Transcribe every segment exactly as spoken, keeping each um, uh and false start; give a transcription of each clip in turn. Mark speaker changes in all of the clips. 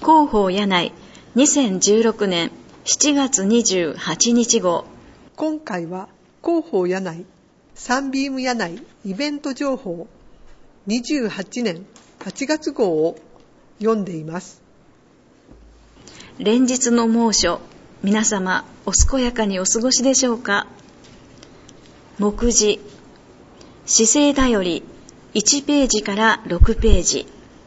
Speaker 1: 広報柳井にせんじゅうろくねんしちがつにじゅうはちにち号。
Speaker 2: 今回は広報柳井サンビーム柳井イベント情報にじゅうはちねんはちがつ号を読んでいます。
Speaker 1: 連日の猛暑、皆様お健やかにお過ごしでしょうか。目次、姿勢だよりいちページからろくページ。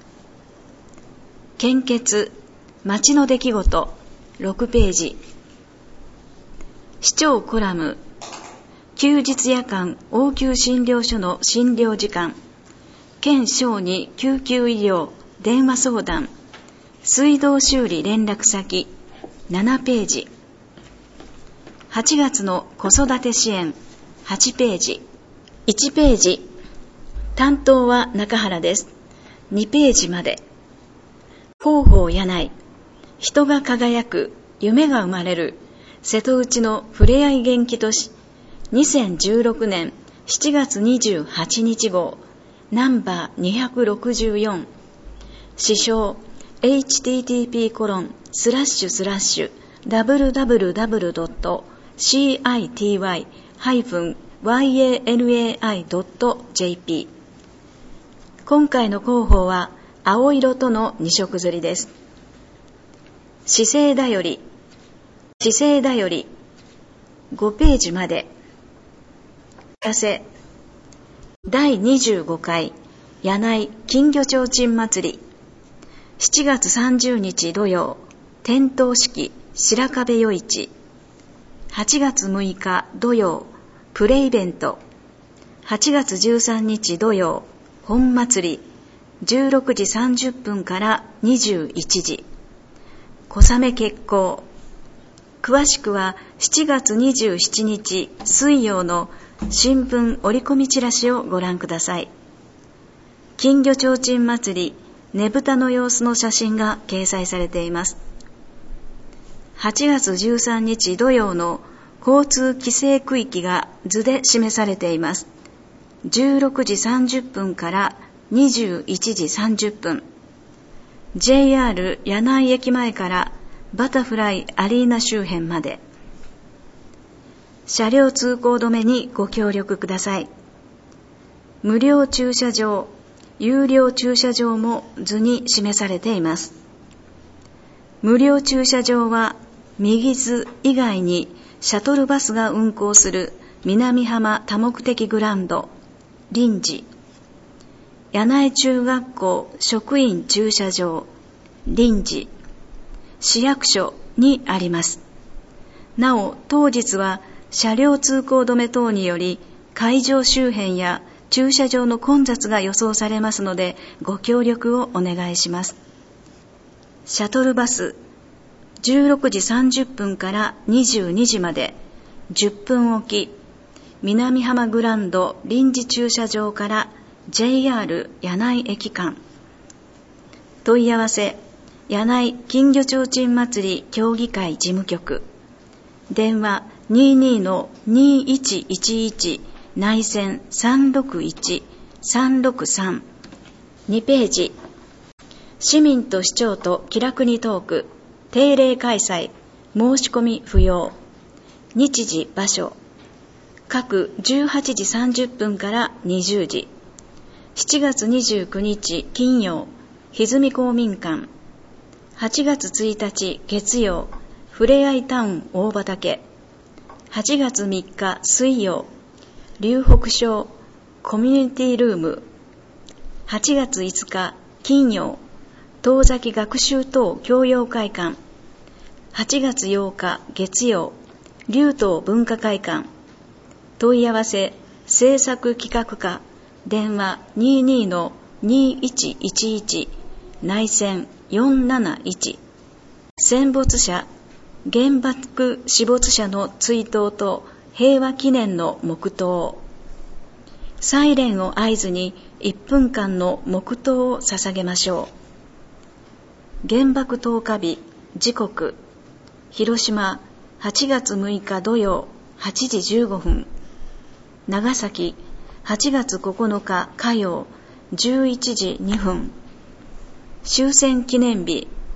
Speaker 1: 献血、街の出来事ろくページ。市長コラム、休日夜間応急診療所の診療時間、県小児救急医療電話相談、水道修理連絡先ななページ。はちがつの子育て支援はちページ。いちページ、担当は中原です。にページまで。広報柳井、人が輝く、夢が生まれる瀬戸内のふれあい元気都市にせんじゅうろくねんしちがつにじゅうはちにち号ナンバーにひゃくろくじゅうよん。支障 エイチティーティーピーコロンスラッシュスラッシュダブリューダブリューダブリュードットシーアイティーワイハイフンワイエーエヌエーアイドットジェーピー。 今回の広報は青色とのに色刷りです。姿勢だより姿勢だよりごページまで。お知らせ、だいにじゅうごかい柳井金魚ちょうちん祭りしちがつさんじゅうにち土曜点灯式白壁夜市、はちがつむいか土曜プレイベント、はちがつじゅうさんにち土曜本祭りじゅうろくじさんじゅっぷんからにじゅういちじ。小雨決行。詳しくはしちがつにじゅうしちにち水曜の新聞折り込みチラシをご覧ください。金魚ちょうちん祭りねぶたの様子の写真が掲載されています。はちがつじゅうさんにち土曜の交通規制区域が図で示されています。じゅうろくじさんじゅっぷんからにじゅういちじさんじゅっぷん。ジェイアール 柳井駅前からバタフライアリーナ周辺まで。車両通行止めにご協力ください。無料駐車場、有料駐車場も図に示されています。無料駐車場は右図以外にシャトルバスが運行する南浜多目的グランド、臨時、柳井中学校職員駐車場、臨時、市役所にあります。なお、当日は車両通行止め等により会場周辺や駐車場の混雑が予想されますのでご協力をお願いします。シャトルバスじゅうろくじさんじゅっぷんからにじゅうにじまでじゅっぷんおき、南浜グランド臨時駐車場から ジェイアール 柳井駅間。問い合わせ、柳井金魚ちょうちん祭り協議会事務局。電話 にじゅうに のにいちいちいち 内線 さんろくいち さんろくさん。にページ。市民と市長と気楽にトーク定例開催、申し込み不要。日時場所、各じゅうはちじさんじゅっぷんからにじゅうじ。しちがつにじゅうくにち金曜、歪み公民館。はちがつついたち月曜、ふれあいタウン大畑。はちがつみっか水曜、龍北省コミュニティルーム。はちがついつか金曜、遠崎学習等教養会館。はちがつようか月曜、龍東文化会館。問い合わせ、制作企画課、電話 にじゅうに のにいちいちいち、内線よんなないち。戦没者、原爆死没者の追悼と平和記念の黙祷。サイレンを合図にいっぷんかんの黙祷を捧げましょう。原爆投下日、時刻、広島はちがつむいか土曜はちじじゅうごふん。長崎はちがつここのか火曜じゅういちじにふん。終戦記念日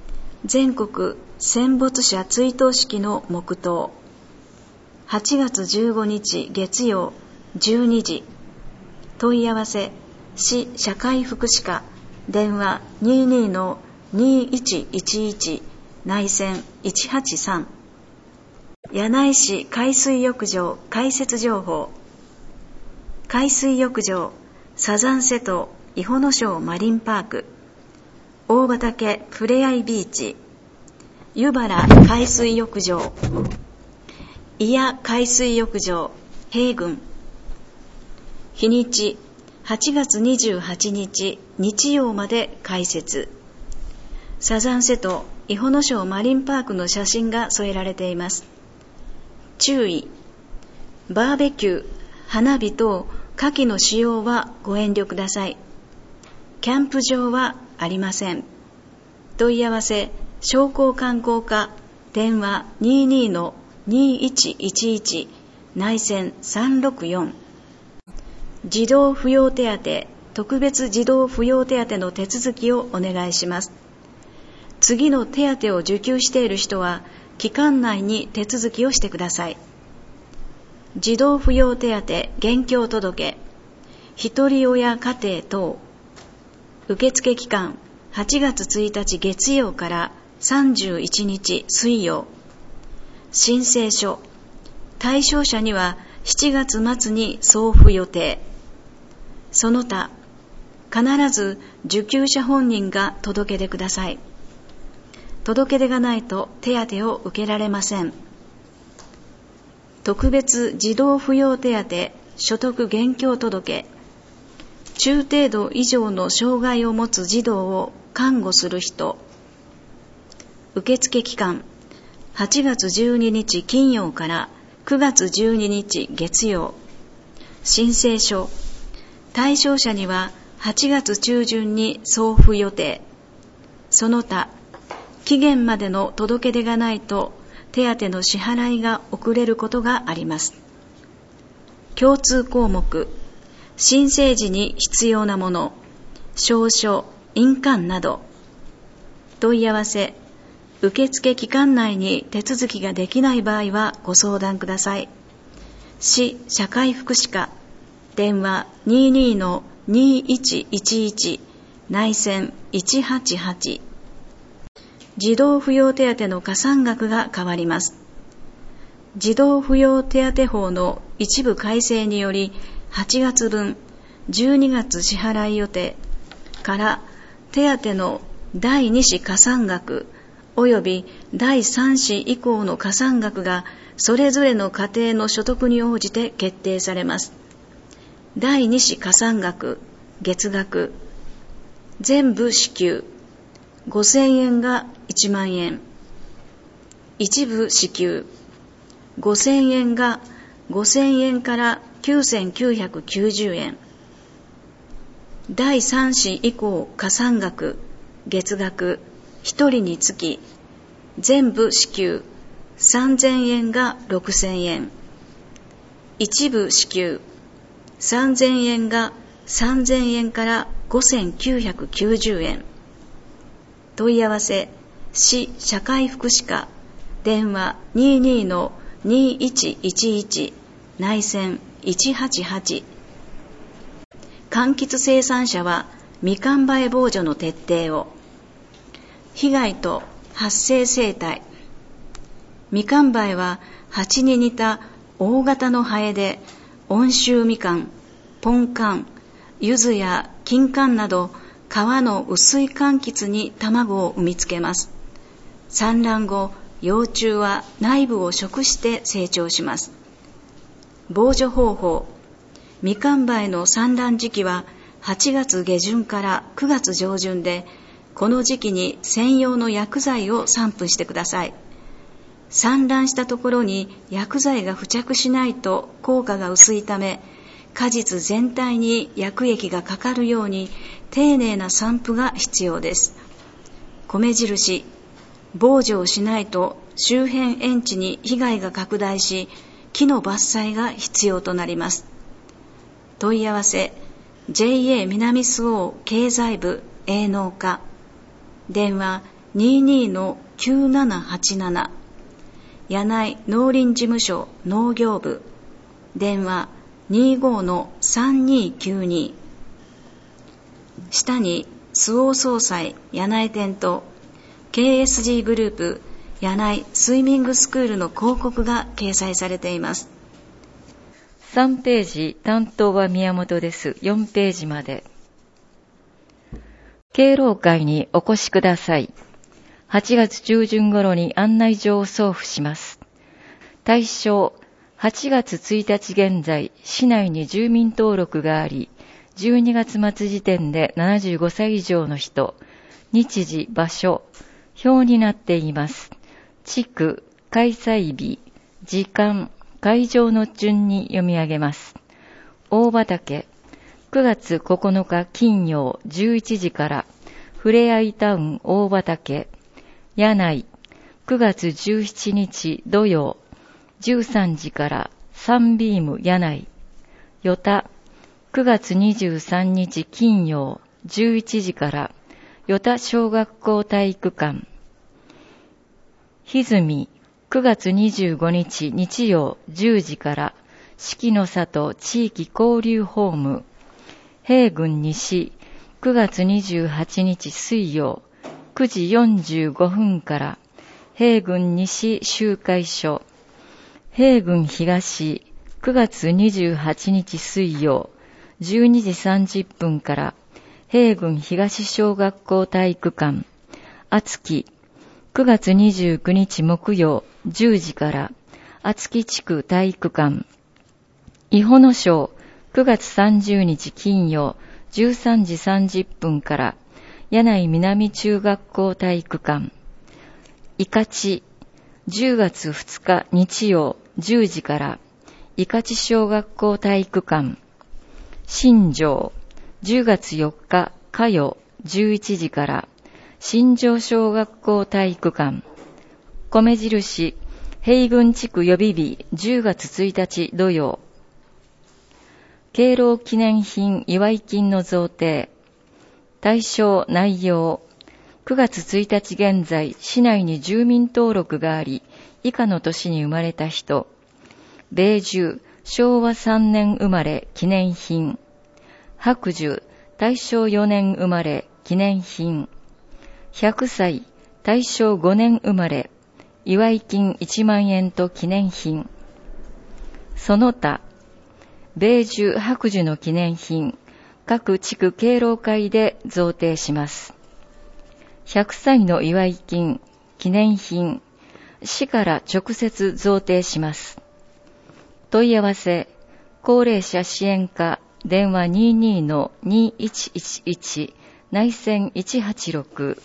Speaker 1: 全国戦没者追悼式の黙祷。はちがつじゅうごにち月曜じゅうにじ。問い合わせ市社会福祉課電話 にじゅうに の にいちいちいち 内線いちはちさん。柳井市海水浴場開設情報。海水浴場サザン瀬戸伊保野荘マリンパーク、大畑ふれあいビーチ、湯原海水浴場、伊谷海水浴場平郡。日にちはちがつにじゅうはちにち日曜まで開設。サザン瀬戸伊保野荘マリンパークの写真が添えられています。注意、バーベキュー、花火等火器の使用はご遠慮ください。キャンプ場はありません。問い合わせ商工観光課電話 にじゅうに の にいちいちいち 内線さんろくよん。児童扶養手当特別児童扶養手当の手続きをお願いします。次の手当を受給している人は期間内に手続きをしてください。児童扶養手当現況届、ひとり親家庭等、受付期間はちがつついたち月曜からさんじゅういちにち水曜。申請書、対象者にはしちがつ末に送付予定。その他、必ず受給者本人が届け出ください。届け出がないと手当を受けられません。特別児童扶養手当所得現況届、中程度以上の障害を持つ児童を看護する人。受付期間はちがつじゅうににち金曜からくがつじゅうににち月曜。申請書、対象者にははちがつちゅうじゅんに送付予定。その他、期限までの届け出がないと手当の支払いが遅れることがあります。共通項目、申請時に必要なもの、証書、印鑑など。問い合わせ、受付期間内に手続きができない場合はご相談ください。市社会福祉課電話 にじゅうに の にいちいちいち 内線いちはちはち。児童扶養手当の加算額が変わります。児童扶養手当法の一部改正によりはちがつぶん、じゅうにがつ支払い予定から手当のだいに子加算額及びだいさん子以降の加算額がそれぞれの家庭の所得に応じて決定されます。だいに子加算額、月額、全部支給、ごせんえんがいちまんえん、一部支給、ごせんえんがごせんえんからきゅうせんきゅうひゃくきゅうじゅうえん、だいさん子以降加算額、月額、ひとりにつき、全部支給、さんぜんえんがろくせんえん、一部支給、さんぜんえんがさんぜんえんからごせんきゅうひゃくきゅうじゅうえん。問い合わせ、市社会福祉課電話 にじゅうに の にいちいちいち 内線いちはちはち。柑橘生産者はみかん映え防除の徹底を。被害と発生生態。みかん映えは蜂に似た大型のハエで、温州みかん、ポンカン、柚子や金柑など皮の薄い柑橘に卵を産みつけます。産卵後、幼虫は内部を食して成長します。防除方法。みかん映えの産卵時期ははちがつげじゅんからくがつじょうじゅんで、この時期に専用の薬剤を散布してください。産卵したところに薬剤が付着しないと効果が薄いため、果実全体に薬液がかかるように丁寧な散布が必要です。米印、防除をしないと周辺園地に被害が拡大し、木の伐採が必要となります。問い合わせ、ジェイエー 南周防経済部営農課電話にじゅうにのきゅうななはちなな、柳井農林事務所農業部、電話 にじゅうごのさんにーきゅうに。下に周防総裁柳井店と ケーエスジー グループ柳井スイミングスクールの広告が掲載されています。
Speaker 3: さんページ、担当は宮本です。よんページまで。敬老会にお越しください。はちがつ中旬頃に案内状を送付します。対象、はちがつついたち現在、市内に住民登録があり、じゅうにがつ末時点でななじゅうごさい以上の人、日時、場所、表になっています。地区、開催日、時間、会場の順に読み上げます。大畑、くがつここのか金曜じゅういちじからふれあいタウン大畑。柳井、くがつじゅうしちにち土曜じゅうさんじからサンビーム柳井。与田、くがつにじゅうさんにち金曜じゅういちじから与田小学校体育館。歪み、くがつにじゅうごにち日曜じゅうじから四季の里地域交流ホーム。平郡西、くがつにじゅうはちにち水曜くじよんじゅうごふんから平郡西集会所。平郡東、くがつにじゅうはちにち水曜じゅうにじさんじゅっぷんから平郡東小学校体育館。厚木、くがつにじゅうくにち木曜じゅうじから厚木地区体育館。伊保野町、くがつさんじゅうにち金曜じゅうさんじさんじゅっぷんから柳井南中学校体育館。伊勝、じゅうがつふつか日曜じゅうじから伊勝小学校体育館。新庄、じゅうがつよっか火曜じゅういちじから新庄小学校体育館。米印、平郡地区予備日じゅうがつついたち土曜。敬老記念品祝い金の贈呈。対象内容、くがつついたち現在、市内に住民登録があり、以下の年に生まれた人。米寿、しょうわさんねん生まれ記念品。白寿、大正よねん生まれ記念品。ひゃくさい、大正ごねん生まれ、祝い金いちまんえんと記念品。その他、米寿白寿の記念品、各地区敬老会で贈呈します。ひゃくさいの祝い金、記念品、市から直接贈呈します。問い合わせ、高齢者支援課、電話 にじゅうにのにいちいちいち、内線いちはちろく。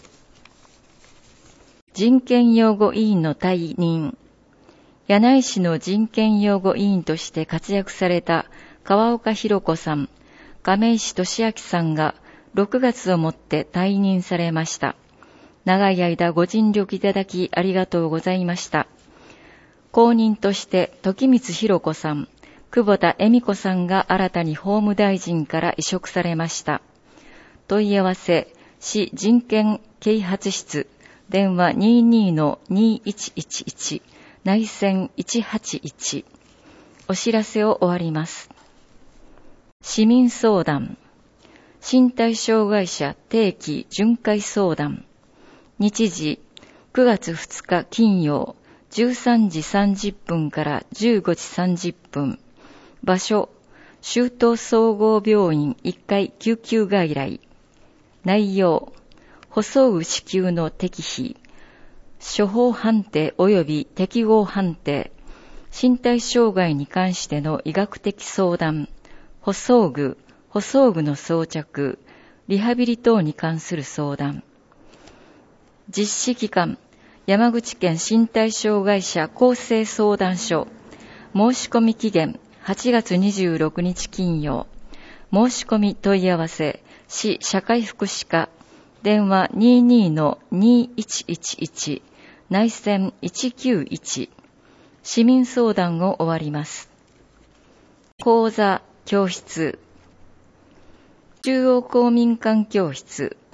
Speaker 3: 人権擁護委員の退任。柳井市の人権擁護委員として活躍された川岡弘子さん、亀石俊明さんがろくがつをもって退任されました。長い間ご尽力いただきありがとうございました。後任として時光弘子さん、久保田恵美子さんが新たに法務大臣から委嘱されました。問い合わせ、市人権啓発室、電話 にじゅうにのにいちいちいち、内線いちはちいち。お知らせを終わります。市民相談、身体障害者定期巡回相談。日時、くがつふつか金曜、じゅうさんじさんじゅっぷんからじゅうごじさんじゅっぷん。場所、周東総合病院いっかい救急外来。内容、補装具支給の適否、処方判定及び適合判定、身体障害に関しての医学的相談、補装具、補装具の装着、リハビリ等に関する相談。実施期間、山口県身体障害者公正相談所。申し込み期限、はちがつにじゅうろくにち金曜。申し込み問い合わせ、市社会福祉課。電話 にじゅうにのにいちいちいち、内線いちきゅういち。市民相談を終わります。講座、教室。中央公民館教室。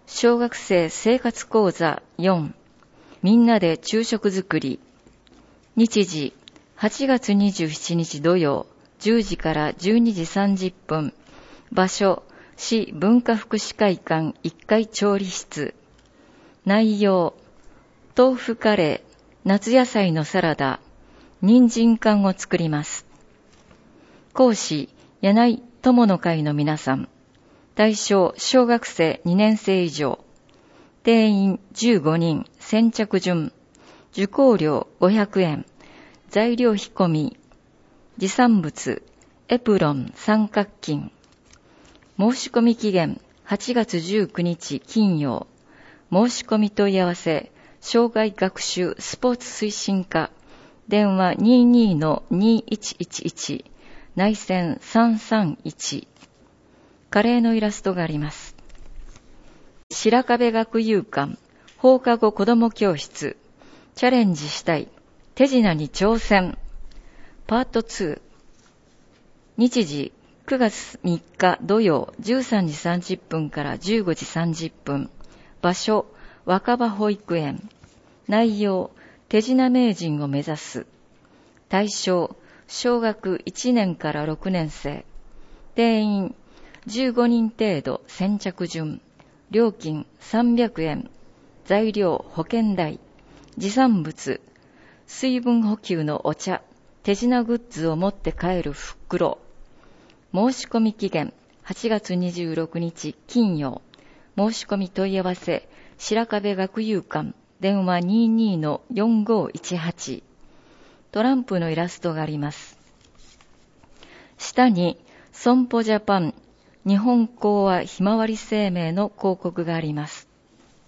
Speaker 3: 小学生生活講座よん、みんなで昼食作り。日時、はちがつにじゅうしちにち土曜、じゅうじからじゅうにじさんじゅっぷん。場所、市文化福祉会館いっかい調理室。内容、豆腐カレー、夏野菜のサラダ、人参缶を作ります。講師、柳井友の会の皆さん。対象、小学生にねんせい以上。定員じゅうごにん、先着順。受講料ごひゃくえん。材料費込み。持参物、エプロン、三角巾。申し込み期限、はちがつじゅうくにち金曜。申し込み問い合わせ、障害学習スポーツ推進課。電話 にじゅうに にいちいちいち、内線さんさんいち。カレーのイラストがあります。白壁学友館、放課後子ども教室。チャレンジしたい。手品に挑戦。パートツー。日時、くがつみっか土曜、じゅうさんじさんじゅっぷんからじゅうごじさんじゅっぷん。場所、若葉保育園。内容、手品名人を目指す。対象、小学いちねんからろくねんせい。定員、じゅうごにん程度、先着順。料金さんびゃくえん。材料、保険代。持参物、水分補給のお茶。手品グッズを持って帰る袋。申し込み期限、はちがつにじゅうろくにち金曜。申し込み問い合わせ、白壁学友館。電話 にじゅうに よんごいちはち。トランプのイラストがあります。下に、損保ジャパン、日本興和ひまわり生命の広告があります。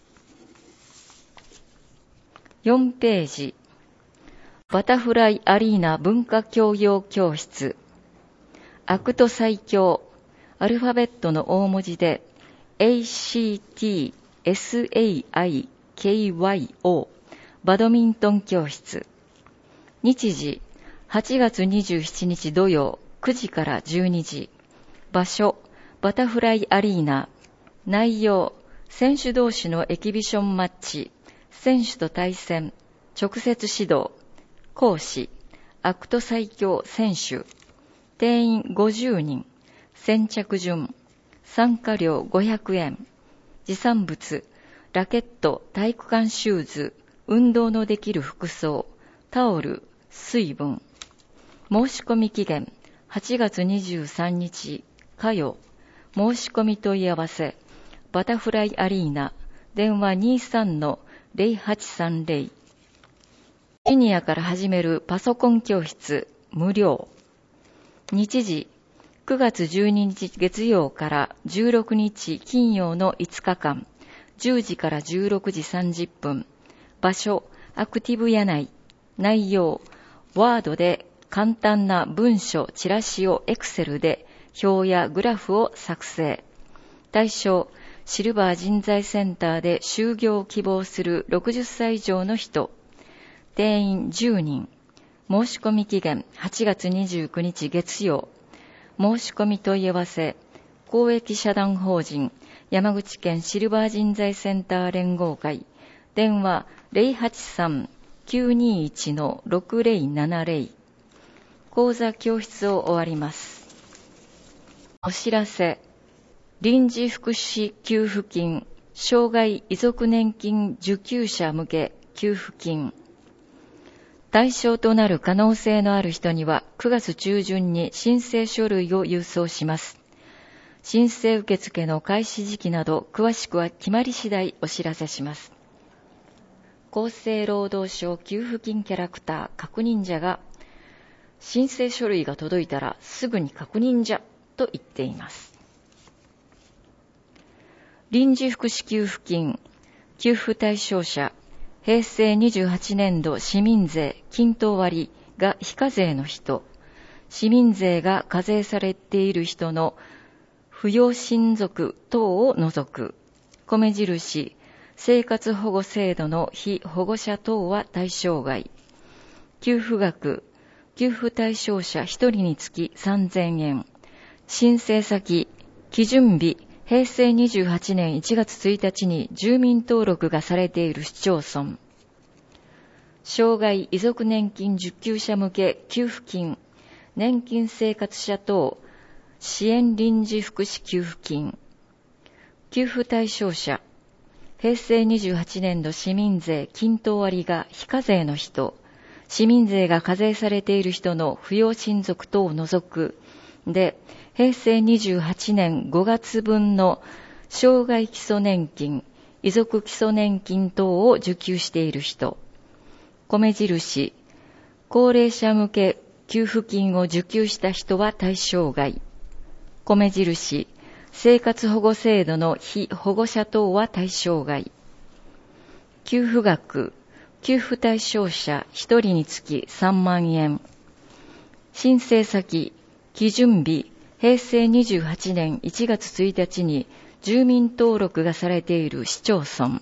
Speaker 3: よんページ。バタフライアリーナ文化教養教室。アクト最強。アルファベットの大文字で エーシーティーエスエーアイケーワイオー バドミントン教室。日時、はちがつにじゅうしちにち土曜、くじからじゅうにじ。場所、バタフライアリーナ。内容、選手同士のエキビションマッチ。選手と対戦。直接指導。講師、アクト最強選手。定員ごじゅうにん。先着順。参加料ごひゃくえん。持参物、ラケット、体育館シューズ、運動のできる服装、タオル、水分。申し込み期限、はちがつにじゅうさんにち火曜。申し込み問い合わせ、バタフライアリーナ、電話 にじゅうさん ゼロはちさんゼロ。シニアから始めるパソコン教室、無料。日時、くがつじゅうににち月曜からじゅうろくにち金曜のいつかかん、じゅうじからじゅうろくじさんじゅっぷん。場所、アクティブ柳井。内容、ワードで簡単な文書、チラシをエクセルで表やグラフを作成。対象、シルバー人材センターで就業を希望するろくじゅっさい以上の人。定員じゅうにん。申し込み期限はちがつにじゅうくにち月曜。申し込み問い合わせ、公益社団法人山口県シルバー人材センター連合会。電話 ゼロはちさん きゅうにいち ろくゼロななゼロ。講座教室を終わります。お知らせ。臨時福祉給付金、障害遺族年金受給者向け給付金。対象となる可能性のある人にはくがつちゅうじゅんに申請書類を郵送します。申請受付の開始時期など詳しくは決まり次第お知らせします。厚生労働省給付金キャラクター確認者が申請書類が届いたらすぐに確認じゃと言っています。臨時福祉給付金、給付対象者、平成にじゅうはちねんど市民税均等割が非課税の人、市民税が課税されている人の扶養親族等を除く、米印、生活保護制度の被保護者等は対象外。給付額、給付対象者ひとりにつきさんぜんえん。申請先、基準日、 へいせいにじゅうはちねんいちがつついたちに住民登録がされている市町村。障害遺族年金受給者向け給付金、年金生活者等支援臨時福祉給付金。給付対象者、へいせいにじゅうはちねんど市民税均等割が非課税の人、市民税が課税されている人の扶養親族等を除く、で、へいせいにじゅうはちねんごがつぶんの障害基礎年金、遺族基礎年金等を受給している人、米印、高齢者向け給付金を受給した人は対象外。米印、生活保護制度の被保護者等は対象外。給付額、給付対象者ひとりにつきさんまんえん。申請先、基準日、へいせいにじゅうはちねんいちがつついたちに住民登録がされている市町村。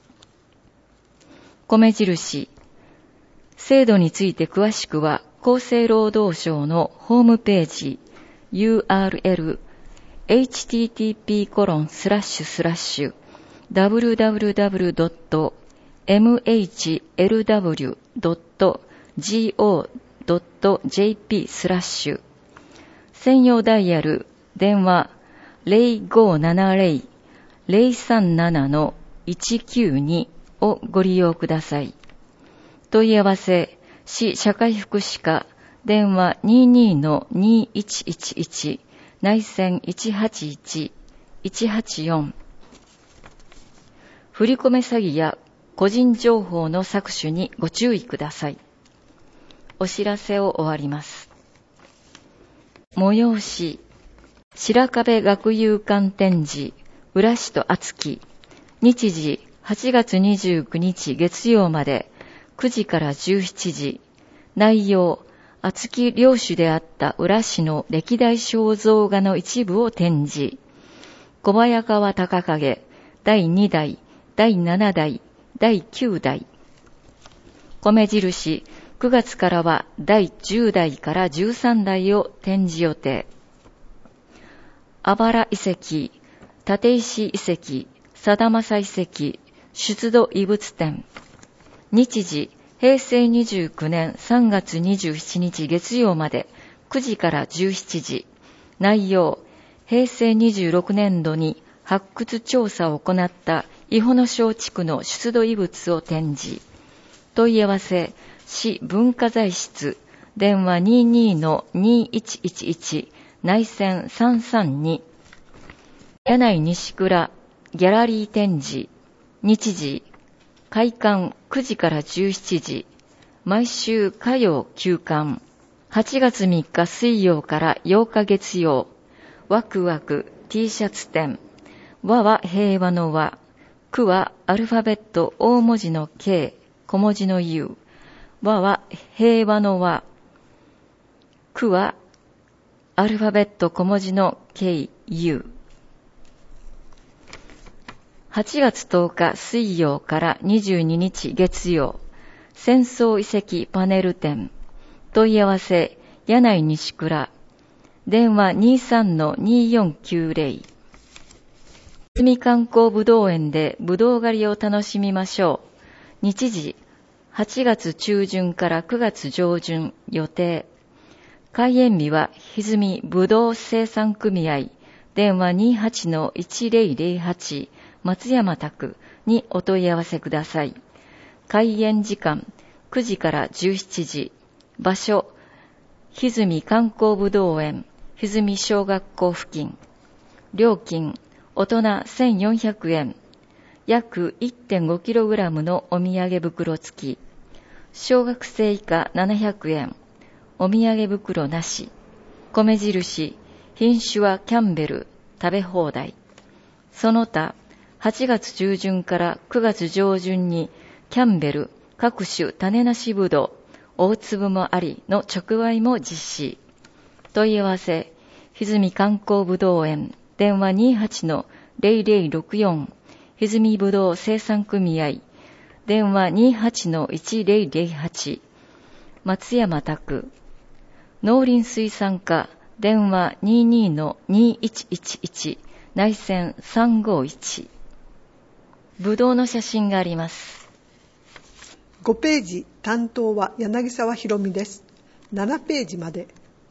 Speaker 3: 米印、制度について詳しくは厚生労働省のホームページ ユーアールエル エイチティーティーピーコロンスラッシュスラッシュダブリューダブリューダブリュードットエムエイチエルダブリュードットジーオードットジェーピー スラッシュ専用ダイヤル電話 ゼロごーななゼロ ゼロさんなな いちきゅうに をご利用ください。問い合わせ、市社会福祉課、電話 にじゅうにのにいちいちいち、内線いちはちいち、いちはちよん。振り込め詐欺や個人情報の搾取にご注意ください。お知らせを終わります。催し、白壁学友館展示、浦市と厚木、日時はちがつにじゅうくにち月曜まで、くじからじゅうしちじ、内容、厚木領主であった浦氏の歴代肖像画の一部を展示。小早川隆景、だいにだい、だいななだい、だいきゅうだい。米印、くがつからはだいじゅうだいからじゅうさんだいを展示予定。あばら遺跡、立石遺跡、さだまさ遺跡、出土遺物展。日時、へいせいにじゅうきゅうねんさんがつにじゅうしちにち月曜までくじからじゅうしちじ。内容、へいせいにじゅうろくねんどに発掘調査を行った伊保野小地区の出土遺物を展示。問い合わせ、市文化財室、電話 にじゅうにのにいちいちいち、内線さんさんに。柳井西倉、ギャラリー展示。日時、開館くじからじゅうしちじ。毎週火曜休館。はちがつみっか水曜からようか月曜。ワクワク T シャツ展。和は平和の和。くはアルファベット大文字の K、小文字の U。和は平和の和。くはアルファベット小文字の K、U。はちがつとおか水曜からにじゅうににち月曜、戦争遺跡パネル展。問い合わせ、柳井西倉。電話 にじゅうさんのによんきゅうゼロ。住観光ぶどう園でぶどう狩りを楽しみましょう。日時、はちがつちゅうじゅんからくがつじょうじゅん予定。開園日はひずみぶどう生産組合。電話 にじゅうはちのいちぜろぜろはち。松山宅にお問い合わせください。開園時間くじからじゅうしちじ。場所、ひずみ観光ぶどう園、ひずみ小学校付近。料金、大人せんよんひゃくえん。約 いってんごキログラム のお土産袋付き。小学生以下ななひゃくえん。お土産袋なし。米印、品種はキャンベル、食べ放題。その他、はちがつじゅうじゅんからくがつじょうじゅんにキャンベル各種種なしぶどう、大粒もありの直売も実施。問い合わせ、ひずみ観光ぶどう園、電話 にじゅうはちのぜろぜろろくよん、ひずみぶどう生産組合、電話 にじゅうはちのいちぜろぜろはち、松山宅。農林水産課、電話 にじゅうにのにいちいちいち、 内線さんごいち。ぶどうの写真があります。
Speaker 2: ごページ、担当は柳沢ひろみです。ななページまで。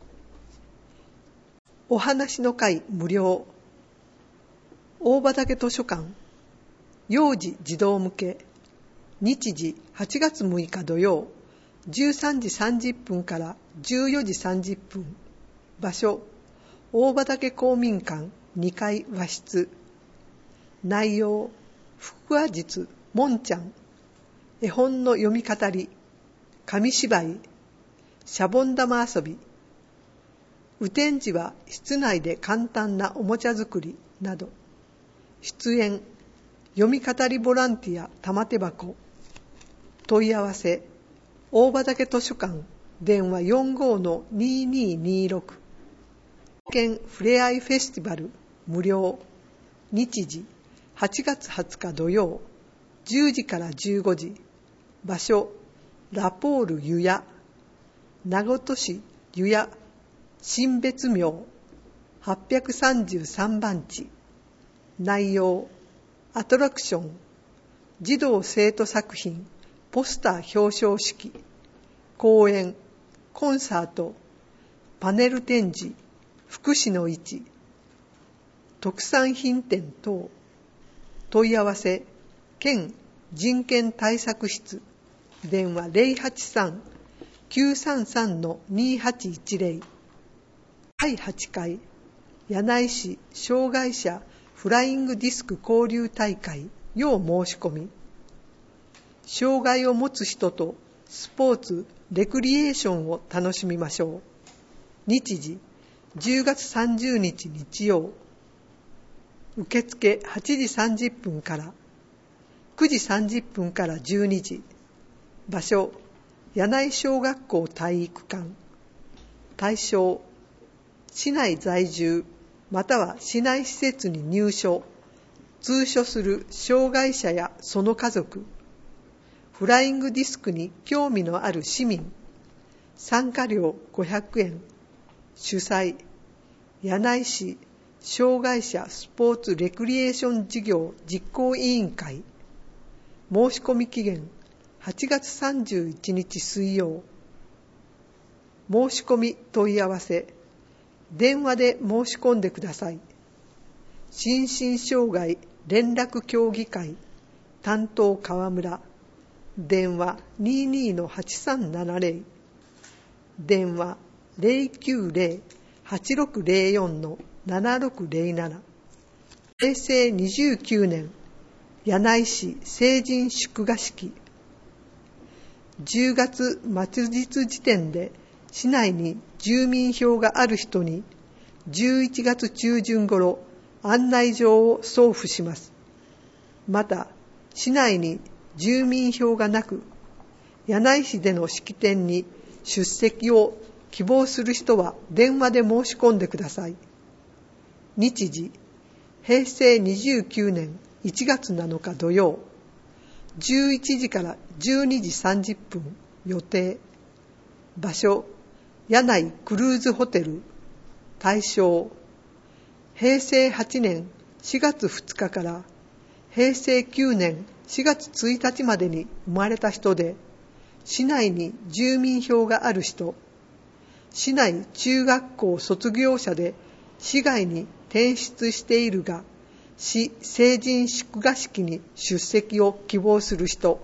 Speaker 2: お話の会無料。大畑図書館。幼児児童向け。日時はちがつむいか土曜、じゅうさんじさんじゅっぷんからじゅうよじさんじゅっぷん。場所、大畑公民館にかい和室。内容、腹話術、もんちゃん。絵本の読み語り、紙芝居、シャボン玉遊び。雨天時は室内で簡単なおもちゃ作りなど。出演、読み語りボランティア玉手箱。問い合わせ、大畑図書館、電話 よんごーのにーにーにーろく。県ふれあいフェスティバル無料。日時はちがつはつか土曜、じゅうじからじゅうごじ。場所、ラポール湯屋。名古屋市湯屋新別名はっぴゃくさんじゅうさんばんち。内容、アトラクション、児童生徒作品ポスター表彰式、講演、コンサート、パネル展示、福祉の市、特産品展等。問い合わせ、県人権対策室、電話 ゼロはちさん きゅうさんさん にーはちいちゼロ。だいはちかい柳井市障害者フライングディスク交流大会要申し込み。障害を持つ人とスポーツ、レクリエーションを楽しみましょう。日時、じゅうがつさんじゅうにち日曜。受付はちじさんじゅっぷんからくじさんじゅっぷんからじゅうにじ。場所、柳井小学校体育館。対象、市内在住または市内施設に入所、通所する障害者やその家族、フライングディスクに興味のある市民。参加料ごひゃくえん。主催、柳井市障害者スポーツレクリエーション事業実行委員会。申し込み期限はちがつさんじゅういちにち水曜。申し込み問い合わせ、電話で申し込んでください。心身障害連絡協議会担当川村。電話 にーにーのはちさんななゼロ。電話 ゼロきゅうゼロ はちろくゼロよん ななろくゼロなな。へいせいにじゅうきゅうねん柳井市成人祝賀式。じゅうがつ末日時点で市内に住民票がある人にじゅういちがつちゅうじゅん頃案内状を送付します。また市内に住民票がなく柳井市での式典に出席を希望する人は電話で申し込んでください。日時、へいせいにじゅうきゅうねんいちがつなのか土曜、じゅういちじからじゅうにじさんじゅっぷん予定。場所、柳井クルーズホテル。対象、へいせいはちねんしがつふつかからへいせいきゅうねんしがつついたちまでに生まれた人で、市内に住民票がある人、市内中学校卒業者で市外に転出しているが、市成人祝賀式に出席を希望する人。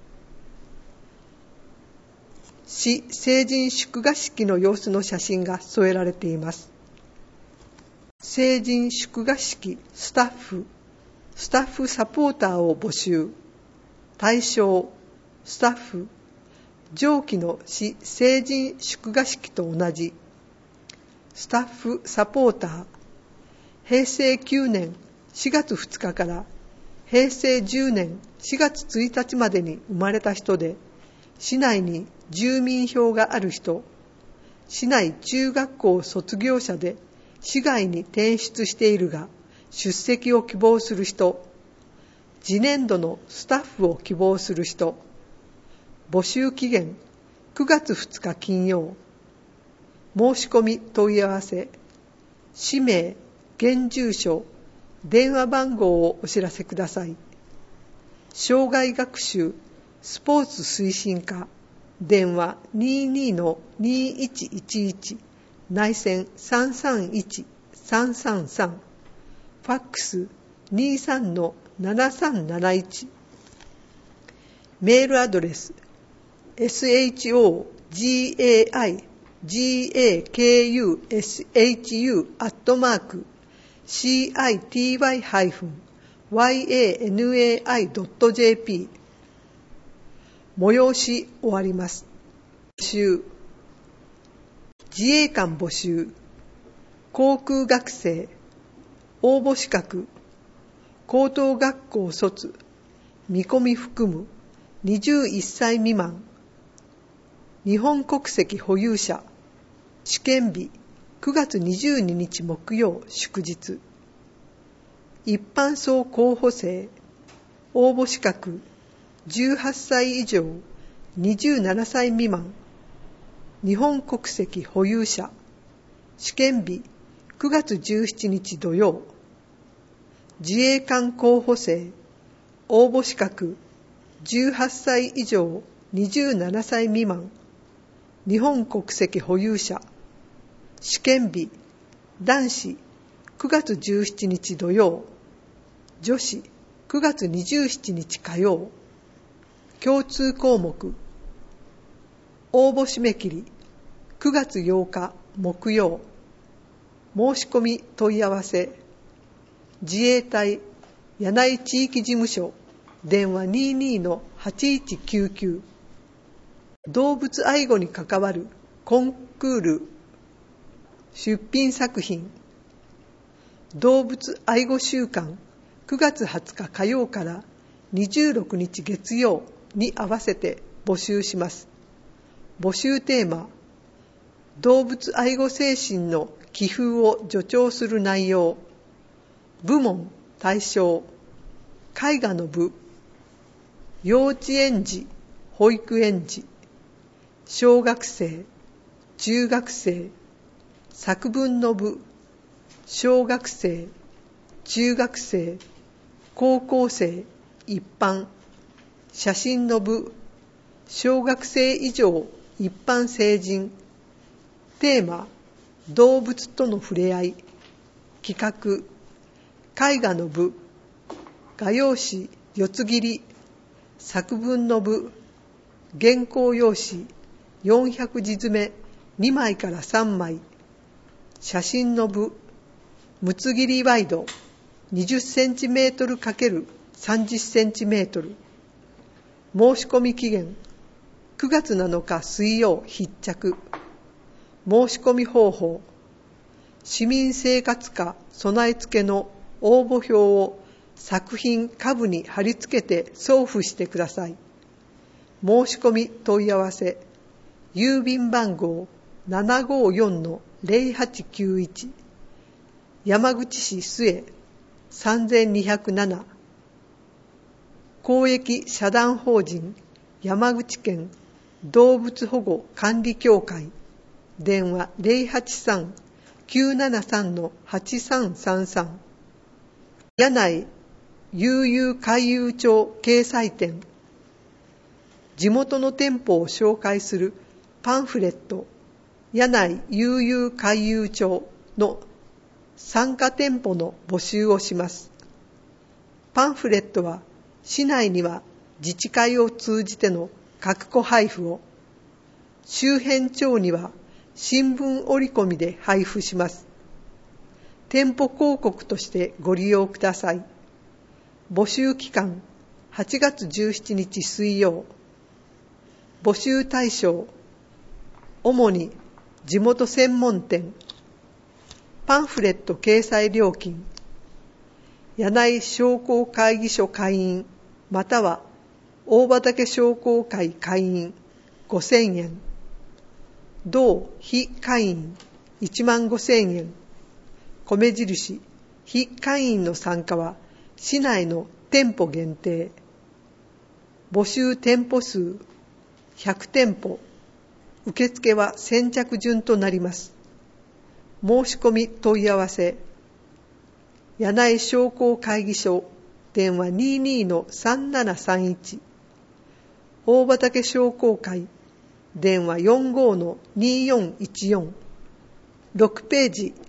Speaker 2: 市成人祝賀式の様子の写真が添えられています。成人祝賀式スタッフ、スタッフサポーターを募集。対象、スタッフ、上記の市成人祝賀式と同じ。スタッフサポーター、へいせいきゅうねんしがつふつかからへいせいじゅうねんしがつついたちまでに生まれた人で、市内に住民票がある人、市内中学校卒業者で市外に転出しているが出席を希望する人、次年度のスタッフを希望する人。募集期限くがつふつか金曜。申し込み問い合わせ、氏名、現住所、 電話番号をお知らせください。障害学習スポーツ推進課電話 にじゅうにのにじゅういちいちいち 内線 さんさんいちさんさんさん ファックス にじゅうさんのななさんなないち、メールアドレス エスエイチオージェイアイジェイケーユーエスエイチユー アットマーク シーアイティーワイ ハイフン ワイエーエヌエーアイ ドット ジェーピー。 催し終わります。募集。自衛官募集。航空学生。応募資格。高等学校卒。見込み含む。にじゅういっさい未満。日本国籍保有者。試験日くがつにじゅうににち木曜祝日。一般層候補生。応募資格じゅうはっさい以上にじゅうななさい未満。日本国籍保有者。試験日くがつじゅうしちにち土曜。自衛官候補生。応募資格じゅうはっさい以上にじゅうななさい未満。日本国籍保有者。試験日男子くがつじゅうしちにち土曜。女子くがつにじゅうしちにち火曜。共通項目。応募締め切りくがつようか木曜。申し込み問い合わせ。自衛隊柳井地域事務所電話 にじゅうにのはちいちきゅうきゅう。動物愛護に関わるコンクール出品作品。動物愛護週間くがつはつか火曜からにじゅうろくにち月曜に合わせて募集します。募集テーマ、動物愛護精神の気風を助長する内容。部門対象、絵画の部、幼稚園児、保育園児、小学生、中学生、作文の部、小学生、中学生、高校生、一般、写真の部、小学生以上、一般成人。テーマ、動物との触れ合い。企画、絵画の部、画用紙、四つ切り、作文の部、原稿用紙、よんひゃくじ詰め、にまいからさんまい。写真の部、むつ切りワイド、にじゅっセンチメートル×さんじゅっセンチメートル。申し込み期限、くがつなのか水曜必着。申し込み方法、市民生活課備え付けの応募表を作品下部に貼り付けて送付してください。申し込み問い合わせ、郵便番号 ななごよんのぜろはちきゅういち、山口市須江さんぜんにひゃくなな、公益社団法人山口県動物保護管理協会電話 ぜろはちさんきゅうななさんのはちさんさんさん。柳井悠々海遊町掲載店。地元の店舗を紹介するパンフレット柳井悠々海遊町の参加店舗の募集をします。パンフレットは市内には自治会を通じての各個配布を、周辺町には新聞折り込みで配布します。店舗広告としてご利用ください。募集期間はちがつじゅうしちにち水曜。募集対象、主に地元専門店。パンフレット掲載料金、柳井商工会議所会員または大畑商工会会員ごせんえん。同非会員いちまんごせんえん。米印非会員の参加は市内の店舗限定。募集店舗数ひゃくてんぽ。受付は先着順となります。申し込み問い合わせ柳井商工会議所、電話 にじゅうに のさんななさんいち、大畑商工会、電話 よんじゅうご のにじゅうよんいちよん、ろくページ